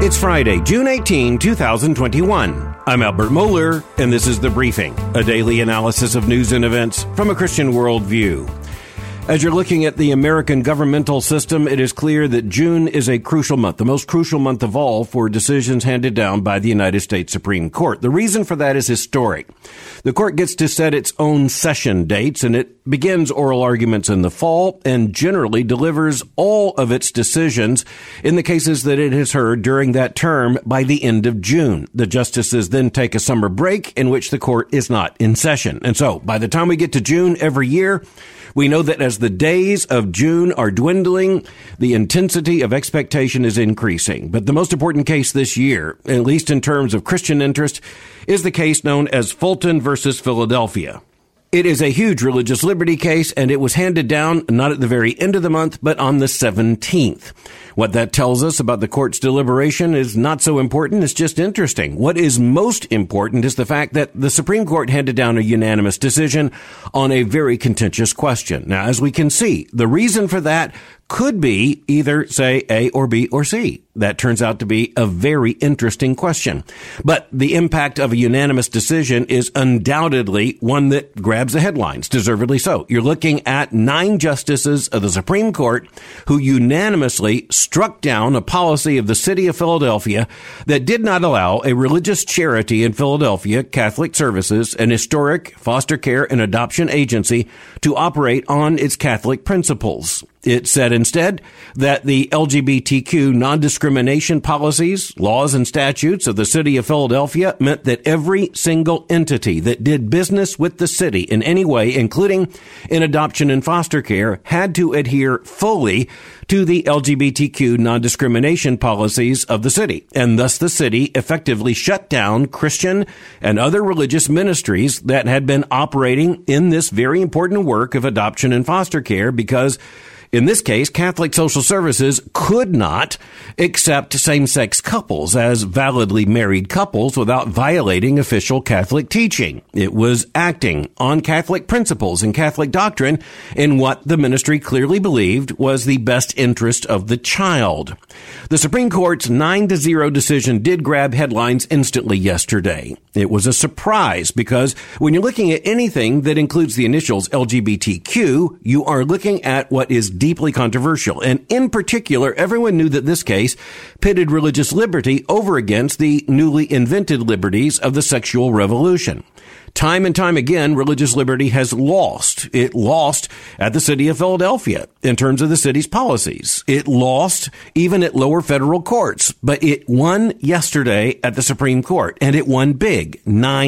It's Friday, June 18, 2021. I'm Albert Mohler, and this is The Briefing, a daily analysis of news and events from a Christian worldview. As you're looking at the American governmental system, it is clear that June is a crucial month, the most crucial month of all for decisions handed down by the United States Supreme Court. The reason for that is historic. The court gets to set its own session dates, and it begins oral arguments in the fall and generally delivers all of its decisions in the cases that it has heard during that term by the end of June. The justices then take a summer break in which the court is not in session. And so by the time we get to June every year, we know that as the days of June are dwindling, the intensity of expectation is increasing. But the most important case this year, at least in terms of Christian interest, is the case known as Fulton versus Philadelphia. It is a huge religious liberty case, and it was handed down not at the very end of the month, but on the 17th. What that tells us about the court's deliberation is not so important. It's just interesting. What is most important is the fact that the Supreme Court handed down a unanimous decision on a very contentious question. Now, as we can see, the reason for that could be either, say, A or B or C. That turns out to be a very interesting question. But the impact of a unanimous decision is undoubtedly one that grabs the headlines, deservedly so. You're looking at 9 justices of the Supreme Court who unanimously struck down a policy of the city of Philadelphia that did not allow a religious charity in Philadelphia, Catholic Services, an historic foster care and adoption agency, to operate on its Catholic principles. It said instead that the LGBTQ non-discrimination policies, laws, and statutes of the city of Philadelphia meant that every single entity that did business with the city in any way, including in adoption and foster care, had to adhere fully to the LGBTQ non-discrimination policies of the city. And thus the city effectively shut down Christian and other religious ministries that had been operating in this very important work of adoption and foster care because in this case, Catholic Social Services could not accept same-sex couples as validly married couples without violating official Catholic teaching. It was acting on Catholic principles and Catholic doctrine in what the ministry clearly believed was the best interest of the child. The Supreme Court's 9-0 decision did grab headlines instantly yesterday. It was a surprise because when you're looking at anything that includes the initials LGBTQ, you are looking at what is deeply controversial. And in particular, everyone knew that this case pitted religious liberty over against the newly invented liberties of the sexual revolution. Time and time again, religious liberty has lost. It lost at the city of Philadelphia in terms of the city's policies. It lost even at lower federal courts, but it won yesterday at the Supreme Court, and it won big,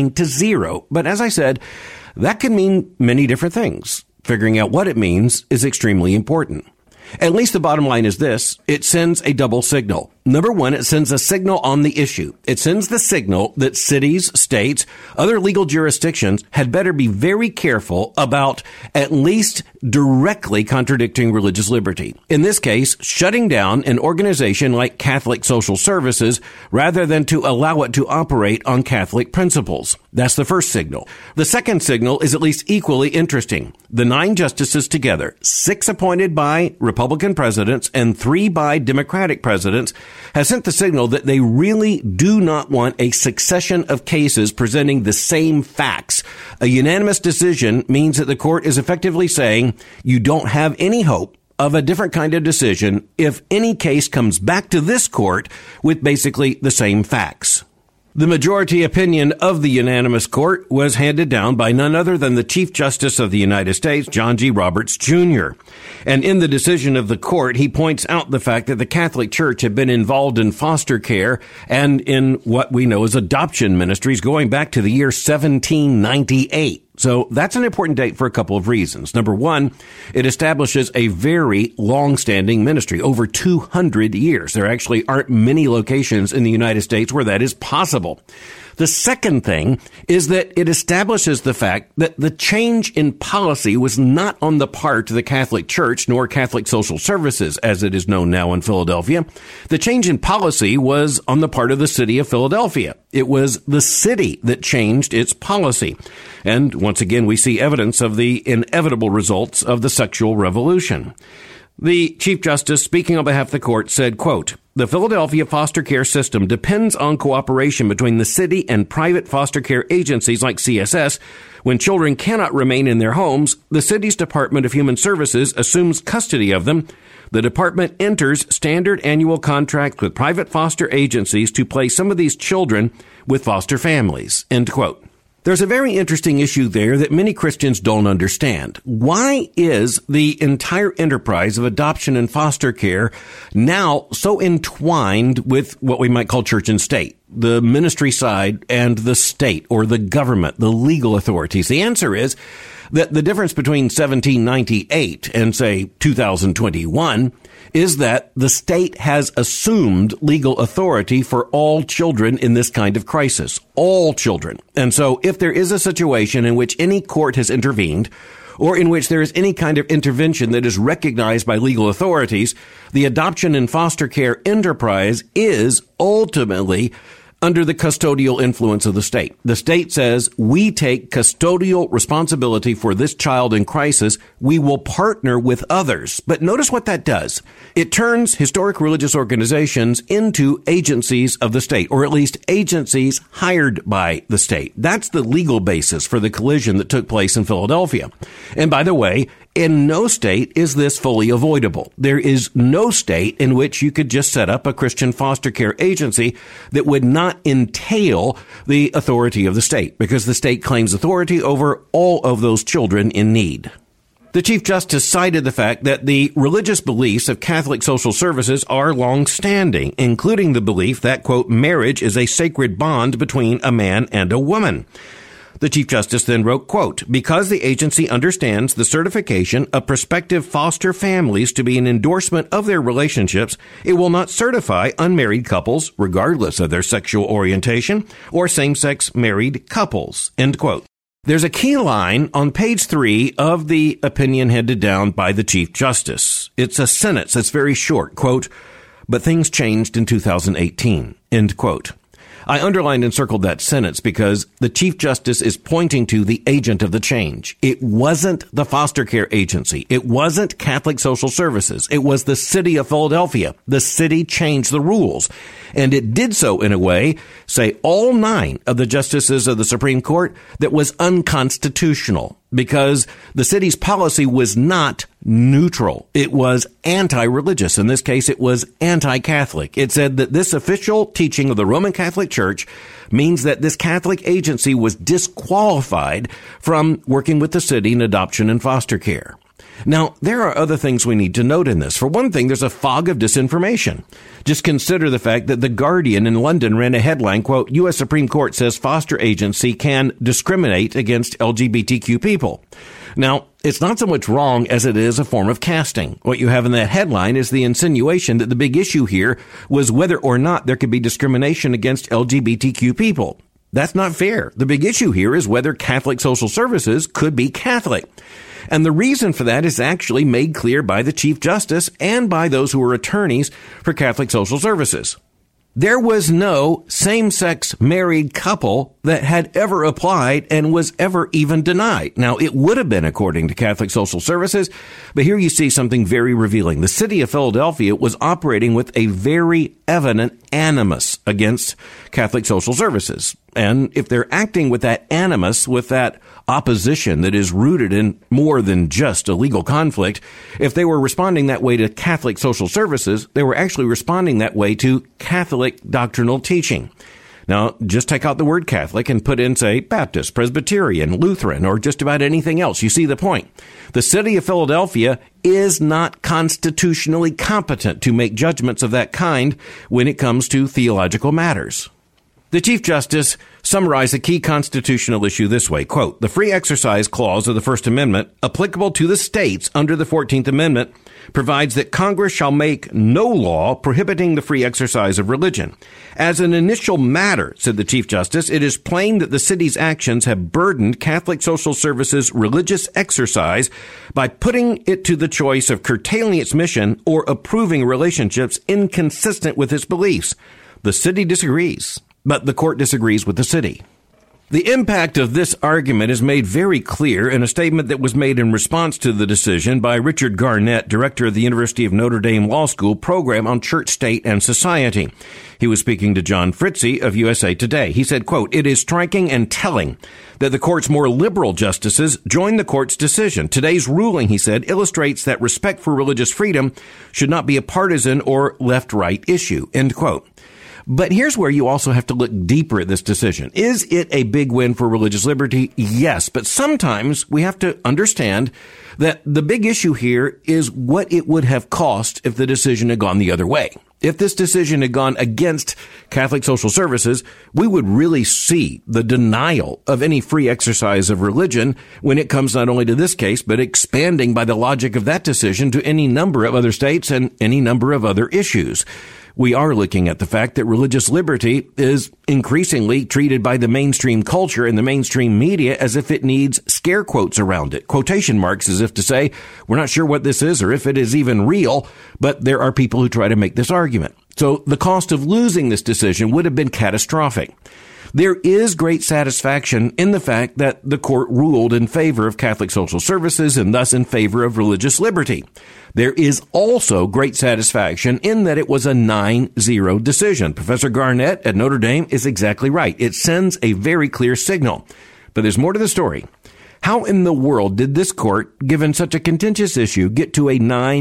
9-0. But as I said, that can mean many different things. Figuring out what it means is extremely important. At least the bottom line is this: it sends a double signal. Number one, it sends a signal on the issue. It sends the signal that cities, states, other legal jurisdictions had better be very careful about at least directly contradicting religious liberty. In this case, shutting down an organization like Catholic Social Services rather than to allow it to operate on Catholic principles. That's the first signal. The second signal is at least equally interesting. The 9 justices together, 6 appointed by Republican presidents and 3 by Democratic presidents, has sent the signal that they really do not want a succession of cases presenting the same facts. A unanimous decision means that the court is effectively saying you don't have any hope of a different kind of decision if any case comes back to this court with basically the same facts. The majority opinion of the unanimous court was handed down by none other than the Chief Justice of the United States, John G. Roberts, Jr. And in the decision of the court, he points out the fact that the Catholic Church had been involved in foster care and in what we know as adoption ministries going back to the year 1798. So that's an important date for a couple of reasons. Number one, it establishes a very long-standing ministry, over 200 years. There actually aren't many locations in the United States where that is possible. The second thing is that it establishes the fact that the change in policy was not on the part of the Catholic Church nor Catholic Social Services, as it is known now in Philadelphia. The change in policy was on the part of the city of Philadelphia. It was the city that changed its policy. And once again, we see evidence of the inevitable results of the sexual revolution. The Chief Justice, speaking on behalf of the court, said, quote, "The Philadelphia foster care system depends on cooperation between the city and private foster care agencies like CSS. When children cannot remain in their homes, the city's Department of Human Services assumes custody of them. The department enters standard annual contracts with private foster agencies to place some of these children with foster families," end quote. There's a very interesting issue there that many Christians don't understand. Why is the entire enterprise of adoption and foster care now so entwined with what we might call church and state, the ministry side and the state or the government, the legal authorities? The answer is that the difference between 1798 and, say, 2021 is that the state has assumed legal authority for all children in this kind of crisis. All children. And so if there is a situation in which any court has intervened, or in which there is any kind of intervention that is recognized by legal authorities, the adoption and foster care enterprise is ultimately under the custodial influence of the state. The state says, we take custodial responsibility for this child in crisis. We will partner with others. But notice what that does. It turns historic religious organizations into agencies of the state, or at least agencies hired by the state. That's the legal basis for the collision that took place in Philadelphia. And by the way, in no state is this fully avoidable. There is no state in which you could just set up a Christian foster care agency that would not entail the authority of the state, because the state claims authority over all of those children in need. The Chief Justice cited the fact that the religious beliefs of Catholic social services are long-standing, including the belief that, quote, marriage is a sacred bond between a man and a woman. The Chief Justice then wrote, quote, because the agency understands the certification of prospective foster families to be an endorsement of their relationships, it will not certify unmarried couples, regardless of their sexual orientation, or same-sex married couples, end quote. There's a key line on page 3 of the opinion handed down by the Chief Justice. It's a sentence that's very short, quote, but things changed in 2018, end quote. I underlined and circled that sentence because the Chief Justice is pointing to the agent of the change. It wasn't the foster care agency. It wasn't Catholic Social Services. It was the city of Philadelphia. The city changed the rules. And it did so in a way, say all 9 of the justices of the Supreme Court, that was unconstitutional, because the city's policy was not neutral. It was anti-religious. In this case, it was anti-Catholic. It said that this official teaching of the Roman Catholic Church means that this Catholic agency was disqualified from working with the city in adoption and foster care. Now, there are other things we need to note in this. For one thing, there's a fog of disinformation. Just consider the fact that The Guardian in London ran a headline, quote, U.S. Supreme Court says foster agency can discriminate against LGBTQ people. Now, it's not so much wrong as it is a form of casting. What you have in that headline is the insinuation that the big issue here was whether or not there could be discrimination against LGBTQ people. That's not fair. The big issue here is whether Catholic Social Services could be Catholic. And the reason for that is actually made clear by the Chief Justice and by those who are attorneys for Catholic Social Services. There was no same-sex married couple that had ever applied and was ever even denied. Now, it would have been according to Catholic Social Services, but here you see something very revealing. The city of Philadelphia was operating with a very evident animus against Catholic Social Services. And if they're acting with that animus, with that opposition that is rooted in more than just a legal conflict, if they were responding that way to Catholic Social Services, they were actually responding that way to Catholic doctrinal teaching. Now, just take out the word Catholic and put in, say, Baptist, Presbyterian, Lutheran, or just about anything else. You see the point. The city of Philadelphia is not constitutionally competent to make judgments of that kind when it comes to theological matters. The Chief Justice summarized the key constitutional issue this way, quote, the free exercise clause of the First Amendment, applicable to the states under the 14th Amendment, provides that Congress shall make no law prohibiting the free exercise of religion. As an initial matter, said the Chief Justice, it is plain that the city's actions have burdened Catholic Social Services' religious exercise by putting it to the choice of curtailing its mission or approving relationships inconsistent with its beliefs. The city disagrees, but the court disagrees with the city. The impact of this argument is made very clear in a statement that was made in response to the decision by Richard Garnett, director of the University of Notre Dame Law School program on church, state, and society. He was speaking to John Fritzy of USA Today. He said, quote, "It is striking and telling that the court's more liberal justices joined the court's decision. Today's ruling," he said, "illustrates that respect for religious freedom should not be a partisan or left-right issue," end quote. But here's where you also have to look deeper at this decision. Is it a big win for religious liberty? Yes, but sometimes we have to understand that the big issue here is what it would have cost if the decision had gone the other way. If this decision had gone against Catholic Social Services, we would really see the denial of any free exercise of religion when it comes not only to this case, but expanding by the logic of that decision to any number of other states and any number of other issues. We are looking at the fact that religious liberty is increasingly treated by the mainstream culture and the mainstream media as if it needs scare quotes around it, quotation marks, as if to say, we're not sure what this is or if it is even real, but there are people who try to make this argument. So the cost of losing this decision would have been catastrophic. There is great satisfaction in the fact that the court ruled in favor of Catholic Social Services and thus in favor of religious liberty. There is also great satisfaction in that it was a 9-0 decision. Professor Garnett at Notre Dame is exactly right. It sends a very clear signal. But there's more to the story. How in the world did this court, given such a contentious issue, get to a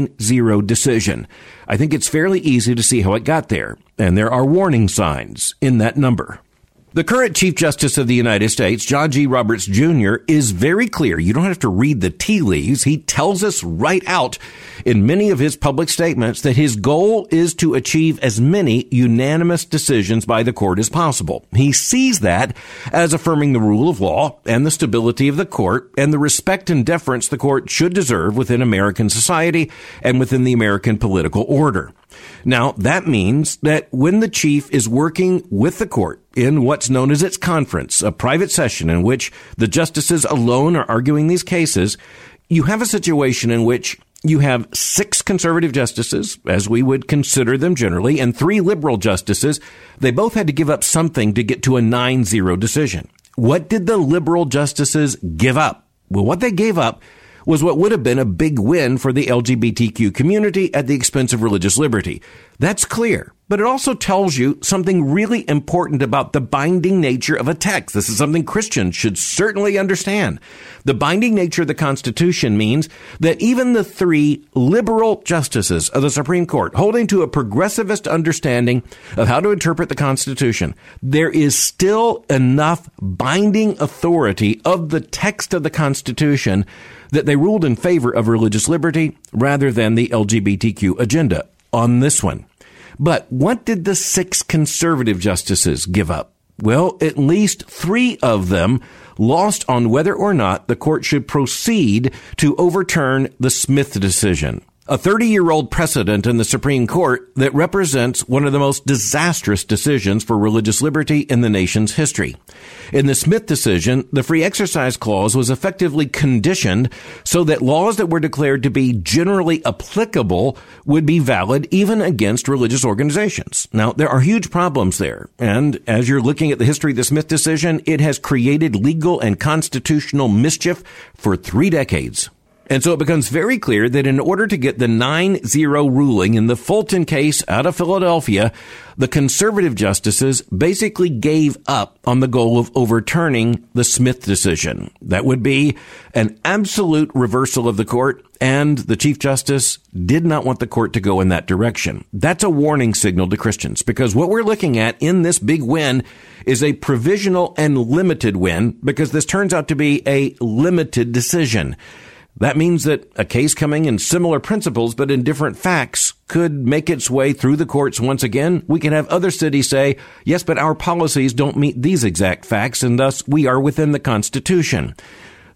9-0 decision? I think it's fairly easy to see how it got there, and there are warning signs in that number. The current Chief Justice of the United States, John G. Roberts Jr., is very clear. You don't have to read the tea leaves. He tells us right out in many of his public statements that his goal is to achieve as many unanimous decisions by the court as possible. He sees that as affirming the rule of law and the stability of the court and the respect and deference the court should deserve within American society and within the American political order. Now, that means that when the chief is working with the court in what's known as its conference, a private session in which the justices alone are arguing these cases, you have a situation in which you have 6 conservative justices, as we would consider them generally, and 3 liberal justices. They both had to give up something to get to a 9-0 decision. What did the liberal justices give up? Well, what they gave up was what would have been a big win for the LGBTQ community at the expense of religious liberty. That's clear, but it also tells you something really important about the binding nature of a text. This is something Christians should certainly understand. The binding nature of the Constitution means that even the 3 liberal justices of the Supreme Court, holding to a progressivist understanding of how to interpret the Constitution, there is still enough binding authority of the text of the Constitution that they ruled in favor of religious liberty rather than the LGBTQ agenda on this one. But what did the 6 conservative justices give up? Well, at least 3 of them lost on whether or not the court should proceed to overturn the Smith decision, a 30-year-old precedent in the Supreme Court that represents one of the most disastrous decisions for religious liberty in the nation's history. In the Smith decision, the free exercise clause was effectively conditioned so that laws that were declared to be generally applicable would be valid even against religious organizations. Now, there are huge problems there, and as you're looking at the history of the Smith decision, it has created legal and constitutional mischief for 3 decades. And so it becomes very clear that in order to get the 9-0 ruling in the Fulton case out of Philadelphia, the conservative justices basically gave up on the goal of overturning the Smith decision. That would be an absolute reversal of the court, and the Chief Justice did not want the court to go in that direction. That's a warning signal to Christians, because what we're looking at in this big win is a provisional and limited win, because this turns out to be a limited decision. That means that a case coming in similar principles but in different facts could make its way through the courts once again. We can have other cities say, yes, but our policies don't meet these exact facts, and thus we are within the Constitution.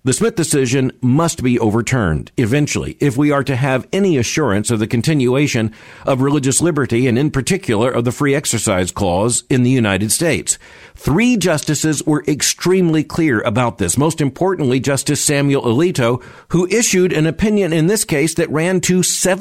The Smith decision must be overturned eventually if we are to have any assurance of the continuation of religious liberty and in particular of the free exercise clause in the United States. 3 justices were extremely clear about this. Most importantly, Justice Samuel Alito, who issued an opinion in this case that ran to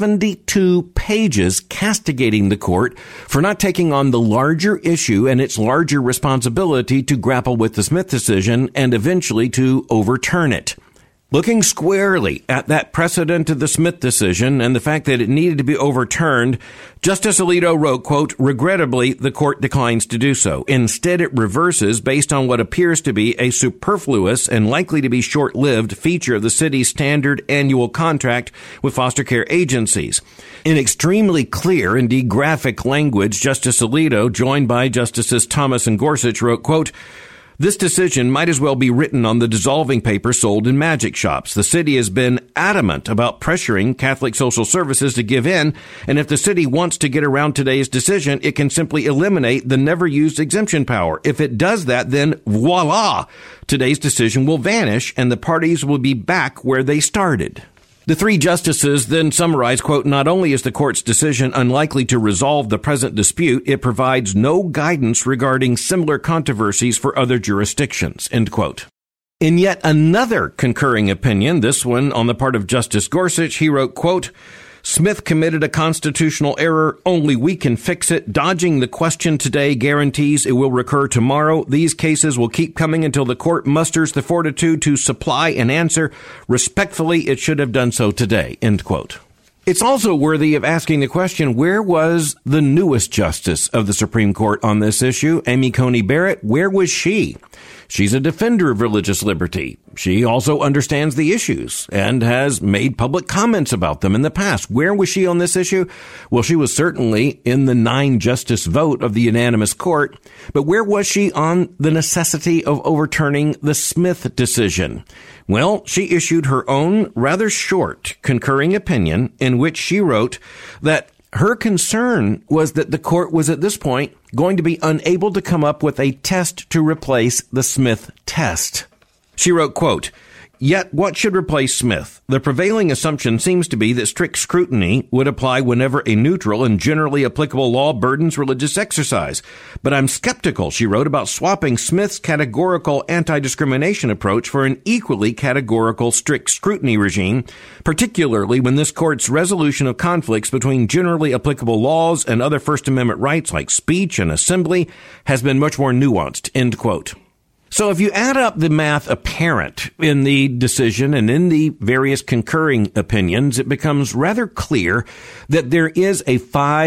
72 pages castigating the court for not taking on the larger issue and its larger responsibility to grapple with the Smith decision and eventually to overturn it. Looking squarely at that precedent of the Smith decision and the fact that it needed to be overturned, Justice Alito wrote, quote, "Regrettably, the court declines to do so. Instead, it reverses based on what appears to be a superfluous and likely to be short-lived feature of the city's standard annual contract with foster care agencies." In extremely clear, indeed graphic language, Justice Alito, joined by Justices Thomas and Gorsuch, wrote, quote, "This decision might as well be written on the dissolving paper sold in magic shops. The city has been adamant about pressuring Catholic Social Services to give in, and if the city wants to get around today's decision, it can simply eliminate the never-used exemption power. If it does that, then voila! Today's decision will vanish, and the parties will be back where they started." The 3 justices then summarize, quote, "Not only is the court's decision unlikely to resolve the present dispute, it provides no guidance regarding similar controversies for other jurisdictions," end quote. In yet another concurring opinion, this one on the part of Justice Gorsuch, he wrote, quote, "Smith committed a constitutional error. Only we can fix it. Dodging the question today guarantees it will recur tomorrow. These cases will keep coming until the court musters the fortitude to supply an answer. Respectfully, it should have done so today," end quote. It's also worthy of asking the question, where was the newest justice of the Supreme Court on this issue, Amy Coney Barrett? Where was she? She's a defender of religious liberty. She also understands the issues and has made public comments about them in the past. Where was she on this issue? Well, she was certainly in the 9-justice vote of the unanimous court. But where was she on the necessity of overturning the Smith decision? Well, she issued her own rather short concurring opinion in which she wrote that her concern was that the court was at this point going to be unable to come up with a test to replace the Smith test. She wrote, quote, "Yet what should replace Smith? The prevailing assumption seems to be that strict scrutiny would apply whenever a neutral and generally applicable law burdens religious exercise. But I'm skeptical," she wrote, "about swapping Smith's categorical anti-discrimination approach for an equally categorical strict scrutiny regime, particularly when this court's resolution of conflicts between generally applicable laws and other First Amendment rights like speech and assembly has been much more nuanced," end quote. So if you add up the math apparent in the decision and in the various concurring opinions, it becomes rather clear that there is a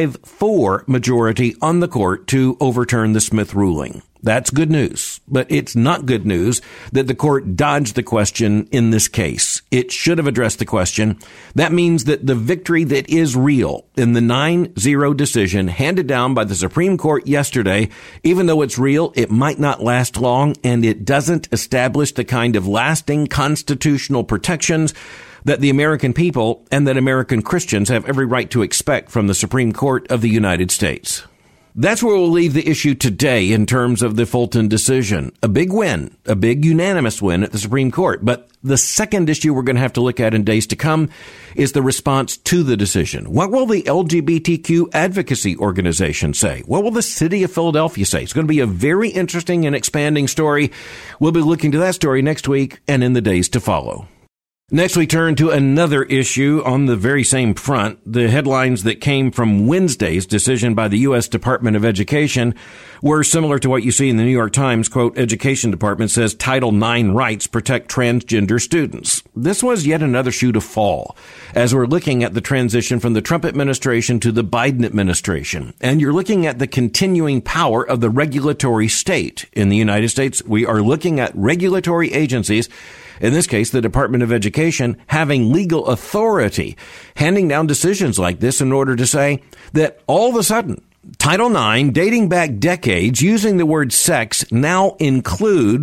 5-4 majority on the court to overturn the Smith ruling. That's good news, but it's not good news that the court dodged the question in this case. It should have addressed the question. That means that the victory that is real in the 9-0 decision handed down by the Supreme Court yesterday, even though it's real, it might not last long, and it doesn't establish the kind of lasting constitutional protections that the American people and that American Christians have every right to expect from the Supreme Court of the United States. That's where we'll leave the issue today in terms of the Fulton decision. A big win, a big unanimous win at the Supreme Court. But the second issue we're going to have to look at in days to come is the response to the decision. What will the LGBTQ advocacy organization say? What will the city of Philadelphia say? It's going to be a very interesting and expanding story. We'll be looking to that story next week and in the days to follow. Next, we turn to another issue on the very same front. The headlines that came from Wednesday's decision by the U.S. Department of Education were similar to what you see in the New York Times. Quote, Education Department says Title IX rights protect transgender students. This was yet another shoe to fall as we're looking at the transition from the Trump administration to the Biden administration. And you're looking at the continuing power of the regulatory state. In the United States, we are looking at regulatory agencies, in this case, the Department of Education, having legal authority, handing down decisions like this in order to say that all of a sudden, Title IX, dating back decades, using the word sex, now includes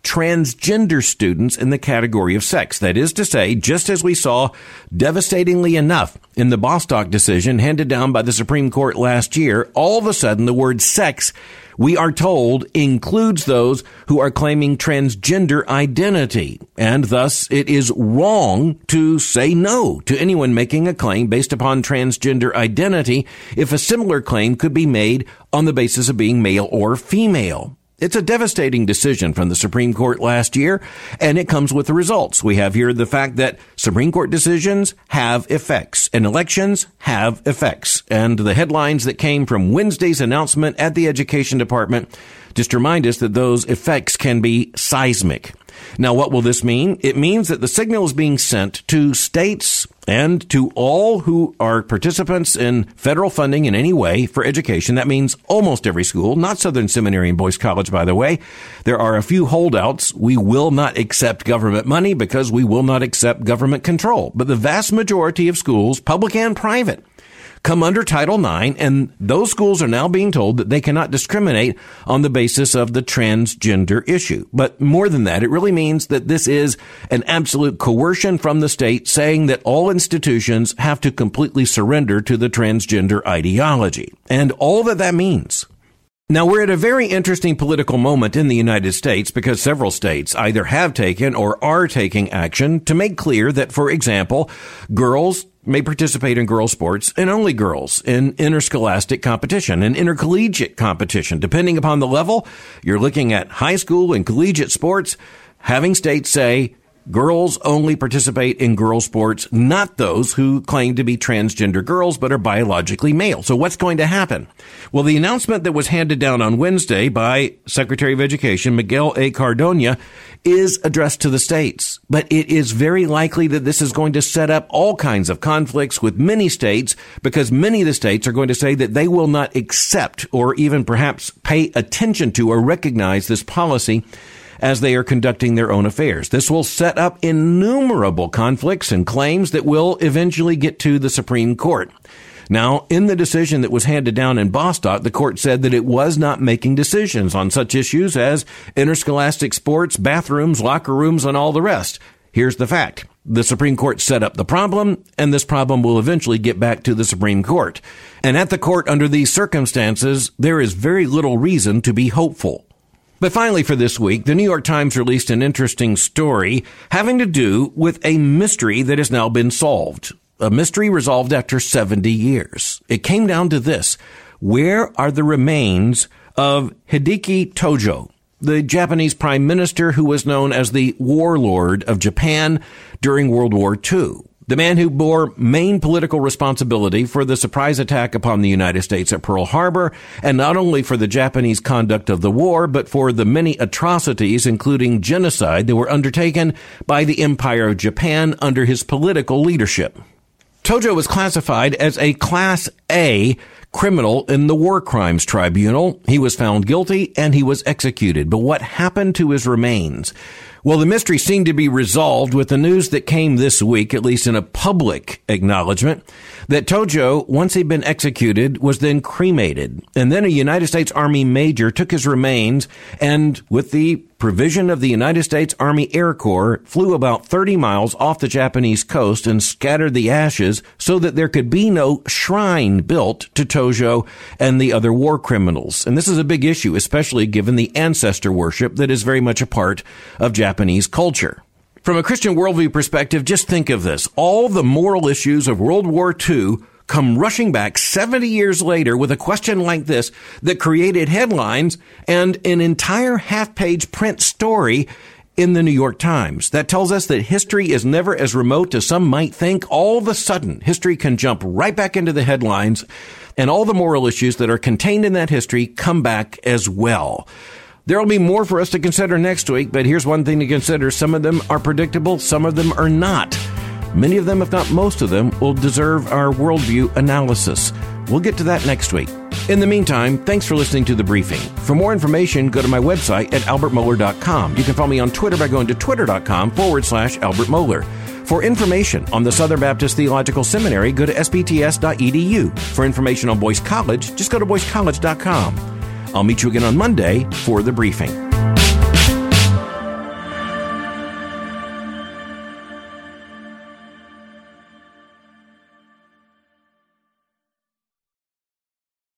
transgender students in the category of sex. That is to say, just as we saw devastatingly enough in the Bostock decision handed down by the Supreme Court last year, all of a sudden the word sex, we are told, includes those who are claiming transgender identity. And thus, it is wrong to say no to anyone making a claim based upon transgender identity if a similar claim could be made on the basis of being male or female. It's a devastating decision from the Supreme Court last year, and it comes with the results. We have here the fact that Supreme Court decisions have effects, and elections have effects. And the headlines that came from Wednesday's announcement at the Education Department just remind us that those effects can be seismic. Now, what will this mean? It means that the signal is being sent to states and to all who are participants in federal funding in any way for education. That means almost every school, not Southern Seminary and Boyce College, by the way. There are a few holdouts. We will not accept government money because we will not accept government control. But the vast majority of schools, public and private, come under Title IX, and those schools are now being told that they cannot discriminate on the basis of the transgender issue. But more than that, it really means that this is an absolute coercion from the state saying that all institutions have to completely surrender to the transgender ideology. And all that means. Now, we're at a very interesting political moment in the United States because several states either have taken or are taking action to make clear that, for example, girls may participate in girls' sports and only girls in interscholastic competition and intercollegiate competition. Depending upon the level, you're looking at high school and collegiate sports, having states say girls only participate in girls' sports, not those who claim to be transgender girls but are biologically male. So what's going to happen? Well, the announcement that was handed down on Wednesday by Secretary of Education Miguel A. Cardona is addressed to the states, but it is very likely that this is going to set up all kinds of conflicts with many states because many of the states are going to say that they will not accept or even perhaps pay attention to or recognize this policy as they are conducting their own affairs. This will set up innumerable conflicts and claims that will eventually get to the Supreme Court. Now, in the decision that was handed down in Bostock, the court said that it was not making decisions on such issues as interscholastic sports, bathrooms, locker rooms, and all the rest. Here's the fact. The Supreme Court set up the problem, and this problem will eventually get back to the Supreme Court. And at the court, under these circumstances, there is very little reason to be hopeful. But finally for this week, the New York Times released an interesting story having to do with a mystery that has now been solved. A mystery resolved after 70 years. It came down to this. Where are the remains of Hideki Tojo, the Japanese prime minister who was known as the warlord of Japan during World War II? The man who bore main political responsibility for the surprise attack upon the United States at Pearl Harbor, and not only for the Japanese conduct of the war, but for the many atrocities, including genocide, that were undertaken by the Empire of Japan under his political leadership. Tojo was classified as a Class A criminal in the War Crimes Tribunal. He was found guilty and he was executed. But what happened to his remains? Well, the mystery seemed to be resolved with the news that came this week, at least in a public acknowledgement, that Tojo, once he'd been executed, was then cremated. And then a United States Army major took his remains and, with the provision of the United States Army Air Corps, flew about 30 miles off the Japanese coast and scattered the ashes so that there could be no shrine built to Tojo and the other war criminals. And this is a big issue, especially given the ancestor worship that is very much a part of Japanese culture. From a Christian worldview perspective, just think of this. All the moral issues of World War II come rushing back 70 years later with a question like this that created headlines and an entire half-page print story in the New York Times. That tells us that history is never as remote as some might think. All of a sudden, history can jump right back into the headlines, and all the moral issues that are contained in that history come back as well. There will be more for us to consider next week, but here's one thing to consider. Some of them are predictable, some of them are not. Many of them, if not most of them, will deserve our worldview analysis. We'll get to that next week. In the meantime, thanks for listening to The Briefing. For more information, go to my website at albertmohler.com. You can follow me on Twitter by going to twitter.com/Albert Mohler. For information on the Southern Baptist Theological Seminary, go to sbts.edu. For information on Boyce College, just go to boycecollege.com. I'll meet you again on Monday for The Briefing.